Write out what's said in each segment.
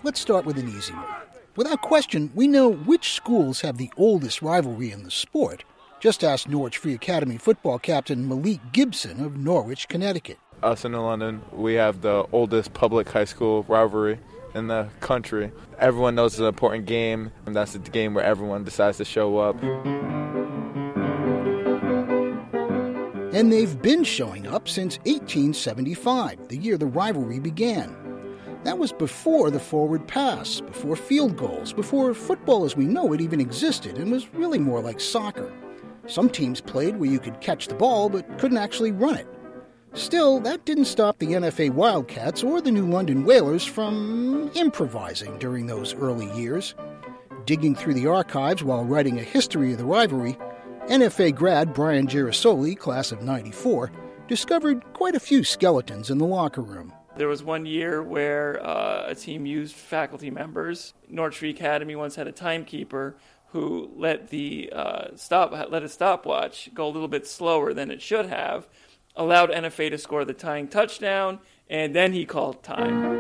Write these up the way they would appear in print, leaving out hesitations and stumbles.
Let's start with an easy one. Without question, we know which schools have the oldest rivalry in the sport. Just ask Norwich Free Academy football captain Malik Gibson of Norwich, Connecticut. Us in London, we have the oldest public high school rivalry in the country. Everyone knows it's an important game, and that's the game where everyone decides to show up. And they've been showing up since 1875, the year the rivalry began. That was before the forward pass, before field goals, before football as we know it even existed and was really more like soccer. Some teams played where you could catch the ball but couldn't actually run it. Still, that didn't stop the NFA Wildcats or the New London Whalers from improvising during those early years. Digging through the archives while writing a history of the rivalry, NFA grad Brian Girasoli, class of '94, discovered quite a few skeletons in the locker room. There was one year where a team used faculty members. Norwich Free Academy once had a timekeeper who let a stopwatch go a little bit slower than it should have, allowed NFA to score the tying touchdown, and then he called time.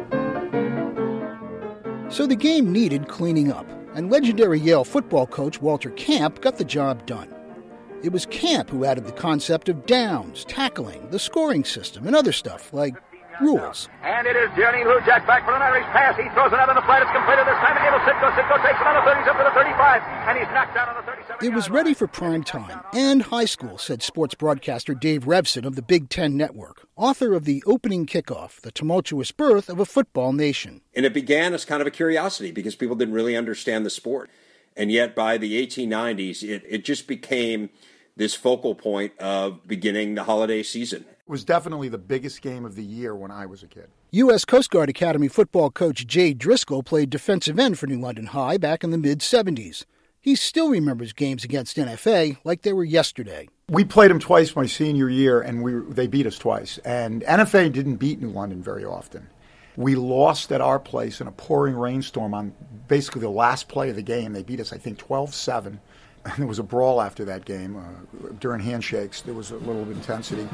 So the game needed cleaning up, and legendary Yale football coach Walter Camp got the job done. It was Camp who added the concept of downs, tackling, the scoring system, and other stuff like rules. And it is Journey Lujack back for an Irish pass. He throws it out on the flat. It's completed this time. And Sitko takes it on the 30s up to the 35. And he's knocked down on the 37. It was ready for prime time and high school, said sports broadcaster Dave Revson of the Big Ten Network, author of The Opening Kickoff, The Tumultuous Birth of a Football Nation. And it began as kind of a curiosity because people didn't really understand the sport. And yet by the 1890s, it just became this focal point of beginning the holiday season. It was definitely the biggest game of the year when I was a kid. U.S. Coast Guard Academy football coach Jay Driscoll played defensive end for New London High back in the mid-'70s. He still remembers games against NFA like they were yesterday. We played them twice my senior year, and they beat us twice. And NFA didn't beat New London very often. We lost at our place in a pouring rainstorm on basically the last play of the game. They beat us, I think, 12-7. And there was a brawl after that game. During handshakes, there was a little intensity.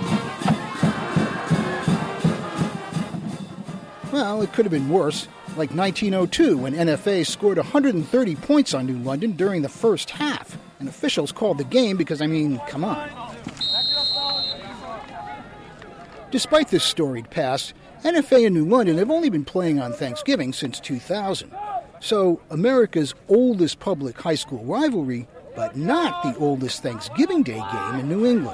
Well, it could have been worse, like 1902 when NFA scored 130 points on New London during the first half, and officials called the game because, come on. Despite this storied past, NFA and New London have only been playing on Thanksgiving since 2000. So, America's oldest public high school rivalry, but not the oldest Thanksgiving Day game in New England.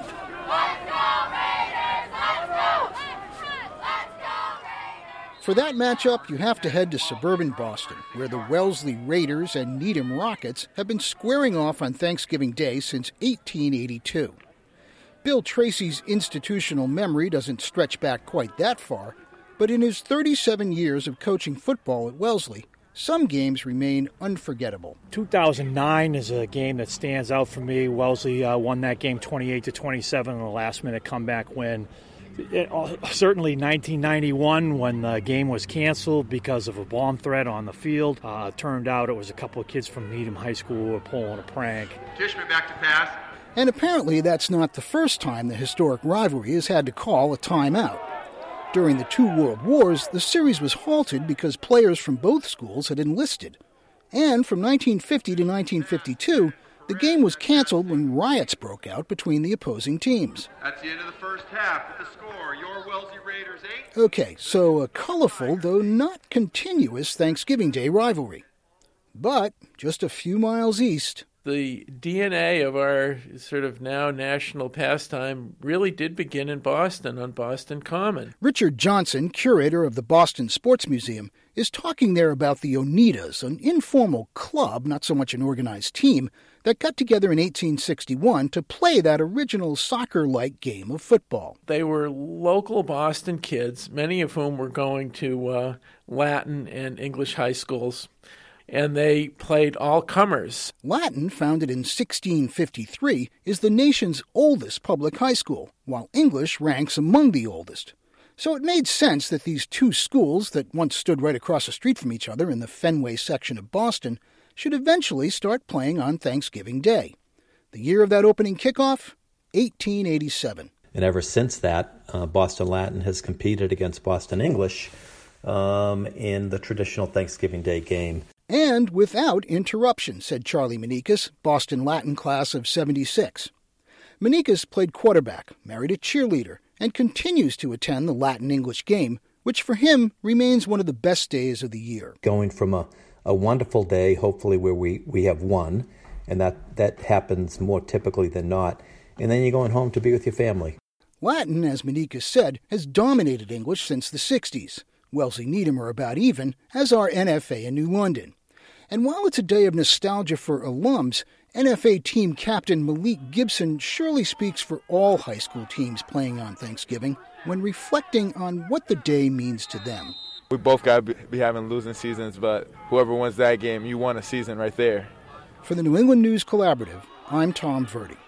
For that matchup, you have to head to suburban Boston, where the Wellesley Raiders and Needham Rockets have been squaring off on Thanksgiving Day since 1882. Bill Tracy's institutional memory doesn't stretch back quite that far, but in his 37 years of coaching football at Wellesley, some games remain unforgettable. 2009 is a game that stands out for me. Wellesley won that game 28-27 in the last-minute comeback win. Certainly 1991 when the game was canceled because of a bomb threat on the field. Turned out it was a couple of kids from Needham High School who were pulling a prank. Tishman back to pass. And apparently that's not the first time the historic rivalry has had to call a timeout. During the two world wars, the series was halted because players from both schools had enlisted. And from 1950 to 1952, the game was canceled when riots broke out between the opposing teams. That's the end of the first half. The score, your Wellesley Raiders 8. Okay, so a colorful, though not continuous, Thanksgiving Day rivalry. But just a few miles east, the DNA of our sort of now national pastime really did begin in Boston, on Boston Common. Richard Johnson, curator of the Boston Sports Museum, is talking there about the Oneidas, an informal club, not so much an organized team, that got together in 1861 to play that original soccer-like game of football. They were local Boston kids, many of whom were going to Latin and English high schools, and they played all comers. Latin, founded in 1653, is the nation's oldest public high school, while English ranks among the oldest. So it made sense that these two schools that once stood right across the street from each other in the Fenway section of Boston should eventually start playing on Thanksgiving Day. The year of that opening kickoff, 1887. And ever since that, Boston Latin has competed against Boston English in the traditional Thanksgiving Day game. And without interruption, said Charlie Manikas, Boston Latin class of 76. Manikas played quarterback, married a cheerleader, and continues to attend the Latin-English game, which for him remains one of the best days of the year. Going from a wonderful day, hopefully where we have won, and that happens more typically than not, and then you're going home to be with your family. Latin, as Manikas said, has dominated English since the 60s. Wellesley Needham are about even, as are NFA and New London. And while it's a day of nostalgia for alums, NFA team captain Malik Gibson surely speaks for all high school teams playing on Thanksgiving when reflecting on what the day means to them. We both got to be having losing seasons, but whoever wins that game, you won a season right there. For the New England News Collaborative, I'm Tom Verdi.